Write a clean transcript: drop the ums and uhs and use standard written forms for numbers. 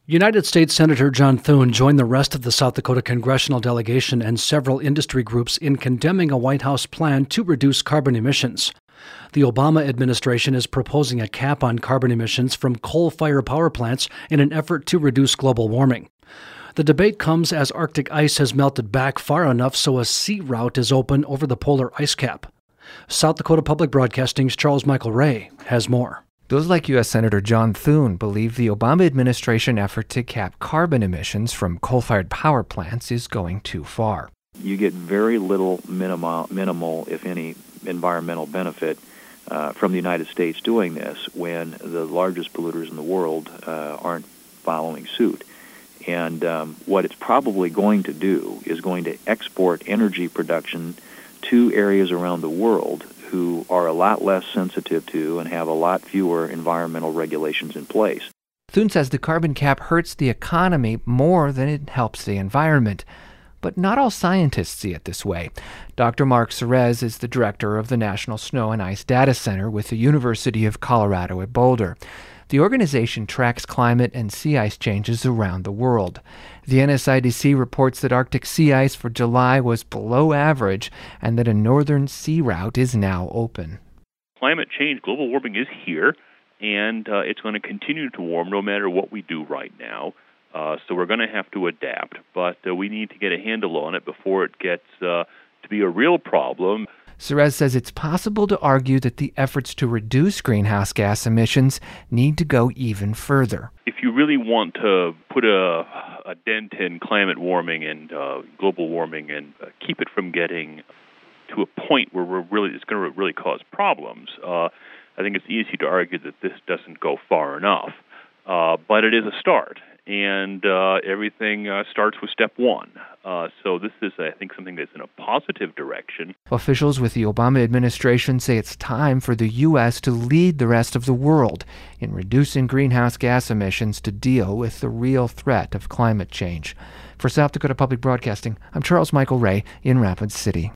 United States Senator John Thune joined the rest of the South Dakota congressional delegation and several industry groups in condemning a White House plan to reduce carbon emissions. The Obama administration is proposing a cap on carbon emissions from coal-fired power plants in an effort to reduce global warming. The debate comes as Arctic ice has melted back far enough so a sea route is open over the polar ice cap. South Dakota Public Broadcasting's Charles Michael Ray has more. Those like U.S. Senator John Thune believe the Obama administration effort to cap carbon emissions from coal-fired power plants is going too far. You get very little minimal, if any, environmental benefit from the United States doing this when the largest polluters in the world aren't following suit. And what it's probably going to do is going to export energy production to areas around the world who are a lot less sensitive to and have a lot fewer environmental regulations in place. Thune says the carbon cap hurts the economy more than it helps the environment. But not all scientists see it this way. Dr. Mark Serez is the director of the National Snow and Ice Data Center with the University of Colorado at Boulder. The organization tracks climate and sea ice changes around the world. The NSIDC reports that Arctic sea ice for July was below average and that a northern sea route is now open. Climate change, global warming is here, and it's going to continue to warm no matter what we do right now. So we're going to have to adapt, but we need to get a handle on it before it gets to be a real problem. Serez says it's possible to argue that the efforts to reduce greenhouse gas emissions need to go even further. If you really want to put a dent in climate warming and global warming and keep it from getting to a point where it's going to really cause problems, I think it's easy to argue that this doesn't go far enough. But it is a start, and everything starts with step one. So this is, I think, something that's in a positive direction. Officials with the Obama administration say it's time for the U.S. to lead the rest of the world in reducing greenhouse gas emissions to deal with the real threat of climate change. For South Dakota Public Broadcasting, I'm Charles Michael Ray in Rapid City.